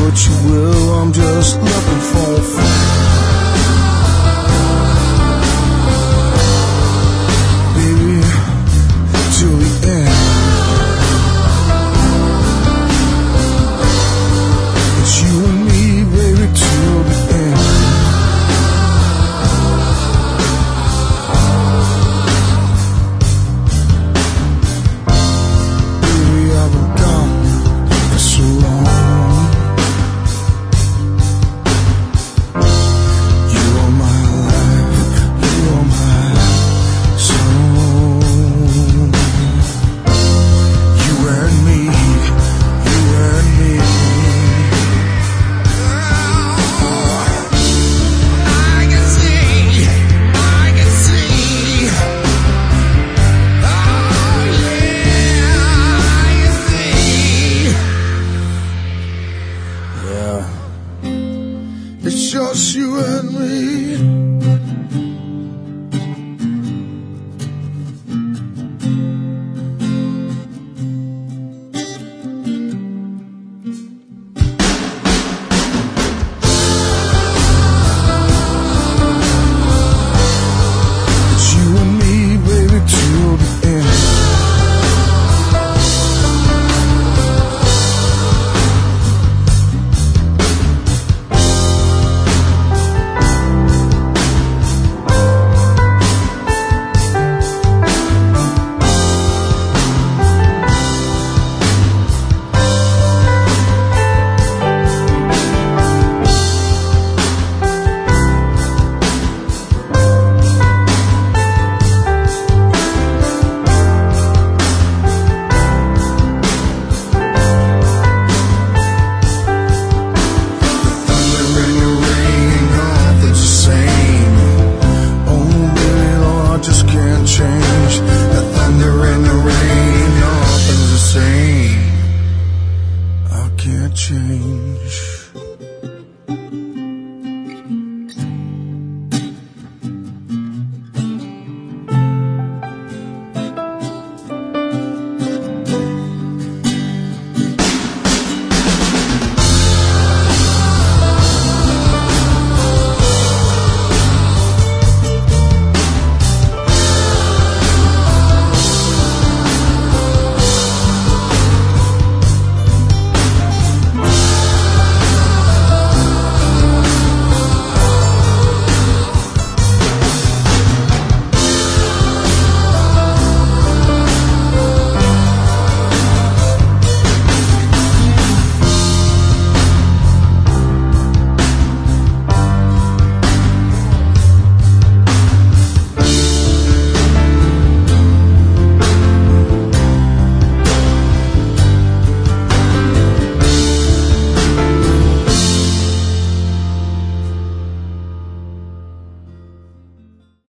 what you will, I'm just looking for a friend. Baby, till the end. It's you and me, baby, till the end. Baby, I've been gone for so long. You are my life, you are my soul. You and me, you and me. I can see. Oh yeah, I can see. Yeah, it's just you and me.